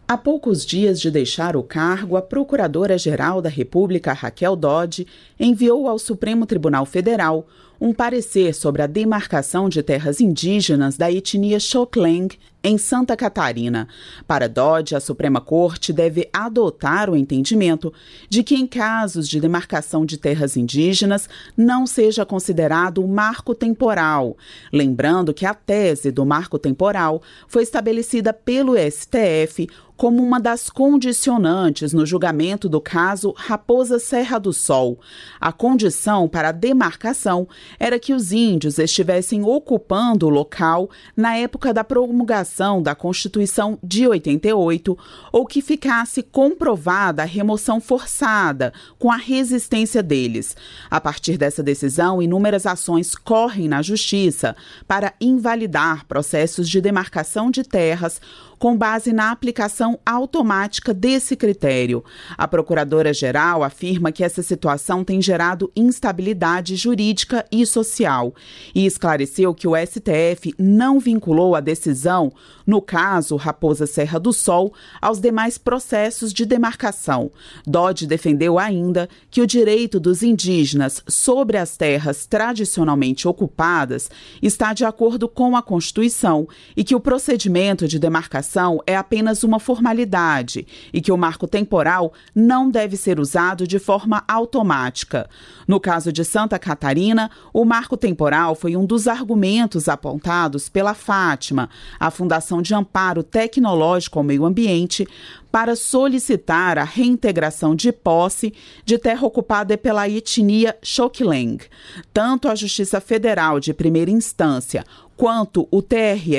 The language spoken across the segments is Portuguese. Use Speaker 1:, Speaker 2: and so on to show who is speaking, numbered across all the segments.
Speaker 1: Há poucos dias de deixar o cargo, a Procuradora-Geral da República, Raquel Dodge, enviou ao Supremo Tribunal Federal um parecer sobre a demarcação de terras indígenas da etnia Xhokleng, em Santa Catarina. Para Dodge, a Suprema Corte deve adotar o entendimento de que, em casos de demarcação de terras indígenas, não seja considerado o marco temporal. Lembrando que a tese do marco temporal foi estabelecida pelo STF como uma das condicionantes no julgamento do caso Raposa Serra do Sol. A condição para a demarcação era que os índios estivessem ocupando o local na época da promulgação da Constituição de 88 ou que ficasse comprovada a remoção forçada com a resistência deles. A partir dessa decisão, inúmeras ações correm na Justiça para invalidar processos de demarcação de terras com base na aplicação automática desse critério. A Procuradora-Geral afirma que essa situação tem gerado instabilidade jurídica e social e esclareceu que o STF não vinculou a decisão, no caso Raposa Serra do Sol, aos demais processos de demarcação. Dodge defendeu ainda que o direito dos indígenas sobre as terras tradicionalmente ocupadas está de acordo com a Constituição e que o procedimento de demarcação é apenas uma formalidade e que o marco temporal não deve ser usado de forma automática. No caso de Santa Catarina, o marco temporal foi um dos argumentos apontados pela Fátima, a Fundação de Amparo Tecnológico ao Meio Ambiente, para solicitar a reintegração de posse de terra ocupada pela etnia Xhokleng. Tanto a Justiça Federal de Primeira Instância quanto o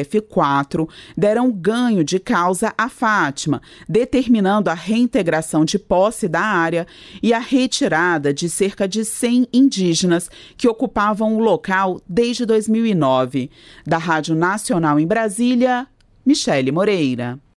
Speaker 1: TRF4 deram ganho de causa à Fátima, determinando a reintegração de posse da área e a retirada de cerca de 100 indígenas que ocupavam o local desde 2009. Da Rádio Nacional em Brasília, Michele Moreira.